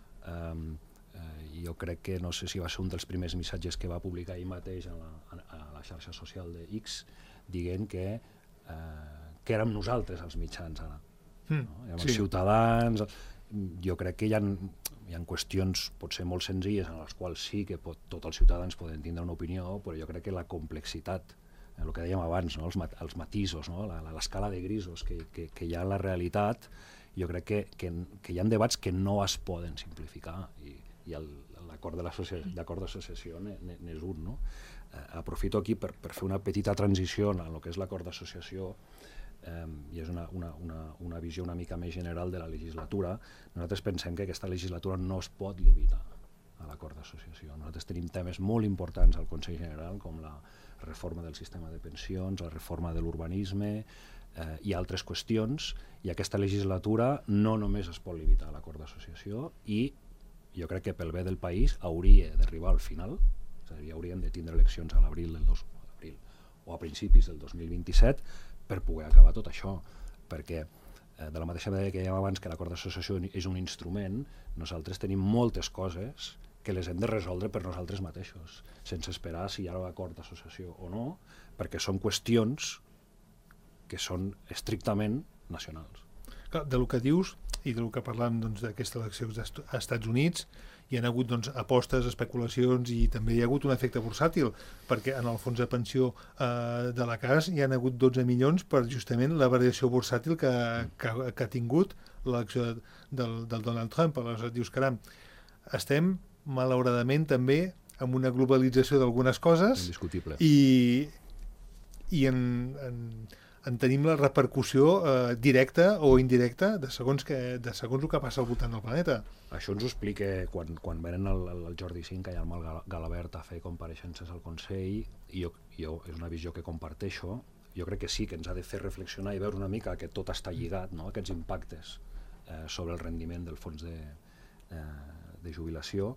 Jo crec que, no sé si va ser un dels primers missatges que va publicar ell mateix a la xarxa social de X, dient que érem nosaltres els mitjans ara. Érem els ciutadans. Jo crec que hi ha qüestions potser molt senzilles en les quals sí que tots els ciutadans poden tindre una opinió, però jo crec que la complexitat, el que dèiem abans, no? Els matisos, no? L'escala de grisos que hi ha en la realitat, jo crec que hi ha debats que no es poden simplificar, i l'acord d'associació n'és un. No? Aprofito aquí per fer una petita transició en el que és l'acord d'associació, i és una visió una mica més general de la legislatura. Nosaltres pensem que aquesta legislatura no es pot limitar a l'acord d'associació. Nosaltres tenim temes molt importants al Consell General, com la reforma del sistema de pensions, la reforma de l'urbanisme i altres qüestions, i aquesta legislatura no només es pot limitar a l'acord d'associació, i jo crec que pel bé del país hauria d'arribar al final, és a dir, hauríem de tindre eleccions a l'abril o a principis del 2027 per poder acabar tot això, perquè de la mateixa manera que dèiem abans que l'acord d'associació és un instrument, nosaltres tenim moltes coses que les hem de resoldre per nosaltres mateixos, sense esperar si hi ha l'acord d'associació o no, perquè són qüestions que són estrictament nacionals. Del que dius i del que parlàvem d'aquestes eleccions als Estats Units, hi ha hagut apostes, especulacions, i també hi ha hagut un efecte bursàtil, perquè en el fons de pensió de la CAS hi ha hagut 12 milions per justament la variació bursàtil que ha tingut l'elecció del Donald Trump. Aleshores dius, caram, estem malauradament també amb una globalització d'algunes coses i en tenim la repercussió directa o indirecta de segons el que passa al voltant del planeta. Això ens ho explica quan venen el Jordi Cinca i el Marc Galabert a fer compareixences al Consell, i jo és una visió que comparteixo. Jo crec que sí que ens ha de fer reflexionar i veure una mica que tot està lligat, no? Aquests impactes sobre el rendiment del fons de jubilació,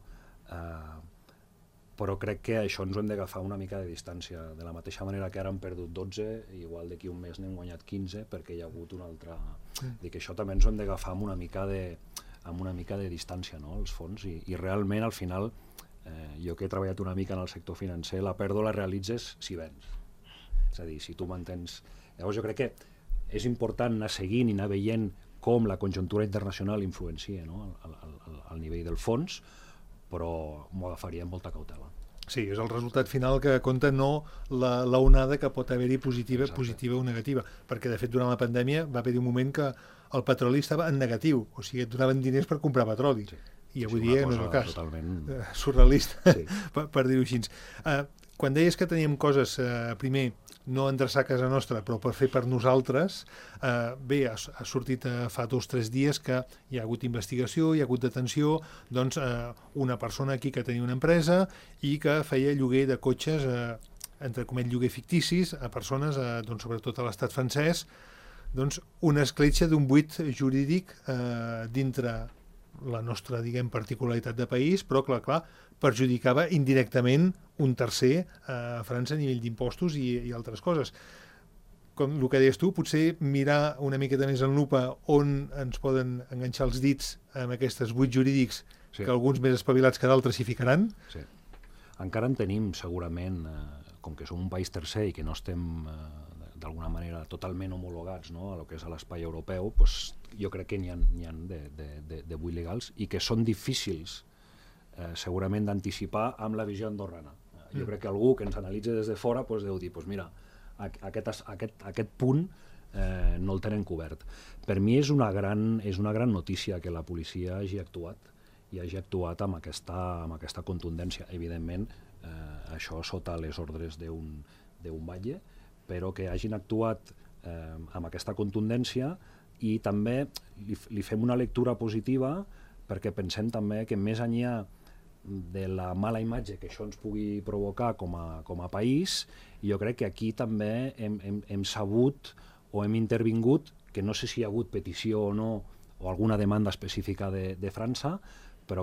però crec que això ens ho hem d'agafar una mica de distància. De la mateixa manera que ara hem perdut 12, igual d'aquí un mes n'hem guanyat 15, perquè hi ha hagut una altra... Dic que això també ens ho hem d'agafar amb una mica de distància, no?, els fons, i realment al final, jo que he treballat una mica en el sector financer, la pèrdua la realitzes si vens. És a dir, si tu mantens... Llavors jo crec que és important anar seguint i anar veient com la conjuntura internacional influencia, no?, al nivell del fons, però m'ho agafaria amb molta cautela. Sí, és el resultat final que compta, no l'onada que pot haver-hi positiva o negativa, perquè de fet durant la pandèmia va haver-hi un moment que el petroli estava en negatiu, o sigui, et donaven diners per comprar petroli, i avui dia no és el cas. Totalment Surrealista, per dir-ho així. Quan deies que teníem coses, primer, no endreçar a casa nostra, però per fer per nosaltres, bé, ha sortit fa 2 o 3 dies que hi ha hagut investigació, hi ha hagut detenció, doncs una persona aquí que tenia una empresa i que feia lloguer de cotxes, entre comet lloguer ficticis, a persones, doncs, sobretot a l'estat francès, doncs una escletxa d'un buit jurídic dintre la nostra, diguem, particularitat de país, però, clar, perjudicava indirectament un tercer a França a nivell d'impostos i altres coses. Com el que deies tu, potser mirar una miqueta més en lupa on ens poden enganxar els dits amb aquests buits jurídics que alguns més espavilats que d'altres s'hi ficaran. Sí. Encara en tenim, segurament, com que som un país tercer i que no estem d'alguna manera totalment homologats, no, a lo que és a l'espai europeu, doncs jo crec que n'hi ha de buits legals i que són difícils segurament d'anticipar amb la visió andorrana. Jo crec que algú que ens analitza des de fora doncs deu dir, doncs mira, aquest punt no el tenen cobert. Per mi és una gran notícia que la policia hagi actuat amb aquesta contundència. Evidentment, això sota les ordres d'un batlle, però que hagin actuat amb aquesta contundència i també li fem una lectura positiva perquè pensem també que més enllà de la mala imatge que això ens pugui provocar com a país, jo crec que aquí també hem sabut o hem intervingut, que no sé si hi ha hagut petició o no, o alguna demanda específica de França, però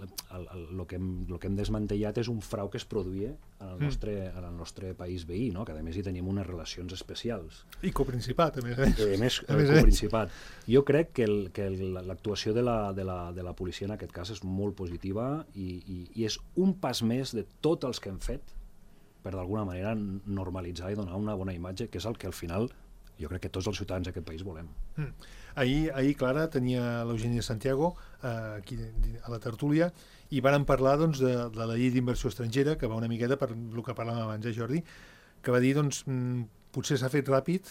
el que hem desmantellat és un frau que es produïa en el nostre país veí, no? Que a més hi tenim unes relacions especials. I coprincipat, a més. A més, coprincipat. Jo crec que l'actuació de la policia en aquest cas és molt positiva i és un pas més de tots els que hem fet per d'alguna manera normalitzar i donar una bona imatge, que és el que al final jo crec que tots els ciutadans d'aquest país volem. Ahir, Clara, tenia l'Eugènia Santiago aquí a la tertúlia i vàrem parlar de la llei d'inversió estrangera, que va una miqueta per el que parlàvem abans, Jordi, que va dir, potser s'ha fet ràpid,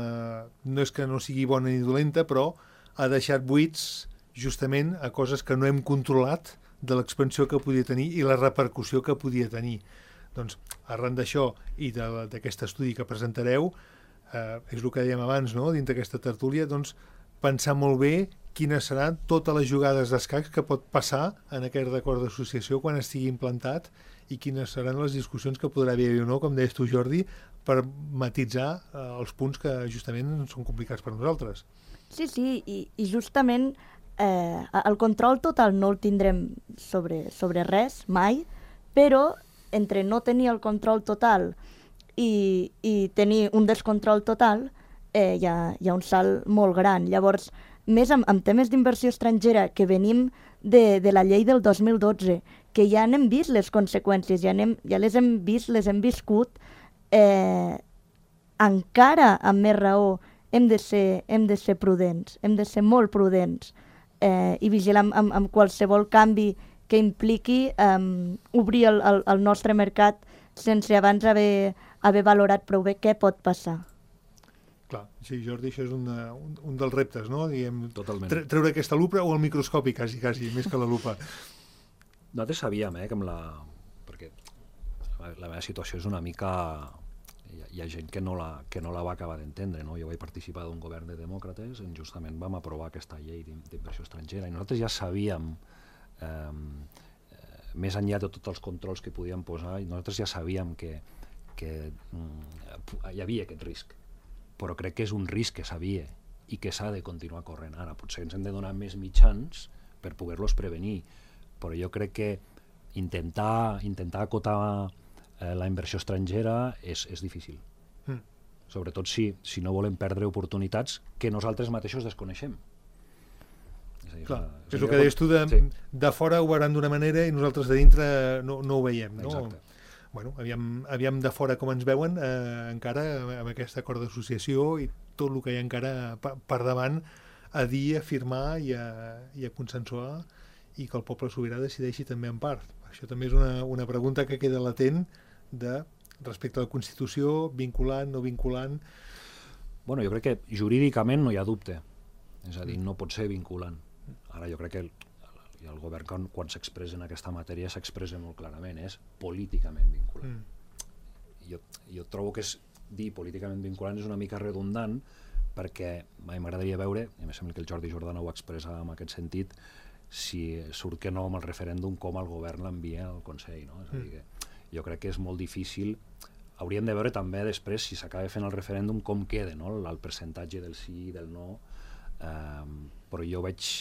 no és que no sigui bona ni dolenta, però ha deixat buits justament a coses que no hem controlat de l'expansió que podia tenir i la repercussió que podia tenir. Doncs, arran d'això i d'aquest estudi que presentareu, és el que dèiem abans, no? Dins d'aquesta tertúlia, doncs, pensar molt bé quines seran totes les jugades d'escacs que pot passar en aquest acord d'associació quan estigui implantat i quines seran les discussions que podrà haver o no, com deies tu, Jordi, per matitzar els punts que justament són complicats per nosaltres. Sí, i justament el control total no el tindrem sobre res, mai, però entre no tenir el control total i tenir un descontrol total hi ha un salt molt gran. Llavors, més amb temes d'inversió estrangera que venim de la llei del 2012, que ja n'hem vist les conseqüències, ja les hem vist, les hem viscut, encara amb més raó hem de ser prudents, hem de ser molt prudents i vigilar amb qualsevol canvi que impliqui obrir el nostre mercat sense abans haver valorat prou bé què pot passar. Clar, sí, Jordi, això és un dels reptes, no? Diguem, totalment. Treure aquesta lupa o el microscopi, quasi, més que la lupa. Nosaltres sabíem que perquè la meva situació és una mica... Hi ha gent que no la va acabar d'entendre, no? Jo vaig participar d'un govern de demòcrates on justament vam aprovar aquesta llei d'inversió estrangera i nosaltres ja sabíem, més enllà de tots els controls que podíem posar, i nosaltres ja sabíem que hi havia aquest risc, però crec que és un risc que s'havia i que s'ha de continuar corrent. Ara, potser ens hem de donar més mitjans per poder-los prevenir, però jo crec que intentar acotar la inversió estrangera és difícil. Sobretot si no volem perdre oportunitats que nosaltres mateixos desconeixem. Clar, és el que deies tu, de fora ho veuran d'una manera i nosaltres de dintre no ho veiem. No? Exacte. Bueno, aviam de fora com ens veuen encara amb aquest acord d'associació i tot el que hi ha encara per davant a dir, a firmar i a consensuar i que el poble sobirà decideixi també en part. Això també és una pregunta que queda latent respecte a la Constitució, vinculant, no vinculant. Bueno, jo crec que jurídicament no hi ha dubte, és a dir, no pot ser vinculant. Ara jo crec que el govern quan s'expressa en aquesta matèria s'expressa molt clarament, és políticament vinculant. Jo trobo que dir políticament vinculant és una mica redundant perquè m'agradaria veure, i em sembla que el Jordi Jordana ho expressa en aquest sentit, si surt que no amb el referèndum com el govern l'envia al Consell. No? És a dir, que jo crec que és molt difícil. Hauríem de veure també després, si s'acaba fent el referèndum, com queda, no? El percentatge del sí i del no, però jo veig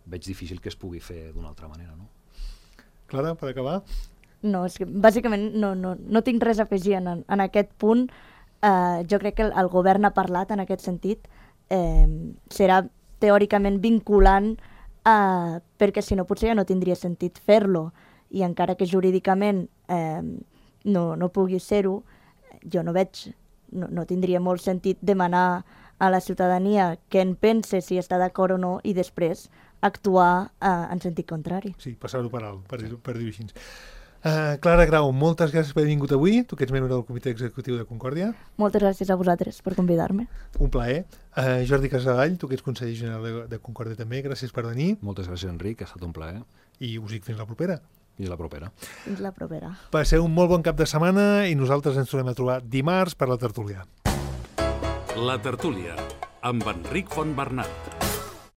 veig difícil que es pugui fer d'una altra manera, no? Clara, per acabar? No, és que bàsicament no tinc res a afegir en aquest punt. Jo crec que el govern ha parlat en aquest sentit. Serà teòricament vinculant perquè si no potser ja no tindria sentit fer-lo, i encara que jurídicament no pugui ser-ho, jo no tindria molt sentit demanar a la ciutadania que en pense si està d'acord o no i després actuar en sentit contrari. Sí, passar-ho per alt, per dir-ho així. Clara Grau, moltes gràcies per haver vingut avui. Tu que ets membre del Comitè Executiu de Concòrdia. Moltes gràcies a vosaltres per convidar-me. Un plaer. Jordi Casadevall, tu que ets conseller general de Concòrdia també, gràcies per venir. Moltes gràcies, Enric, ha estat un plaer. I us dic fins la propera. Fins la propera. Fins la propera. Passeu un molt bon cap de setmana i nosaltres ens tornem a trobar dimarts per la tertúlia. La tertúlia, amb Enric Fontbernat.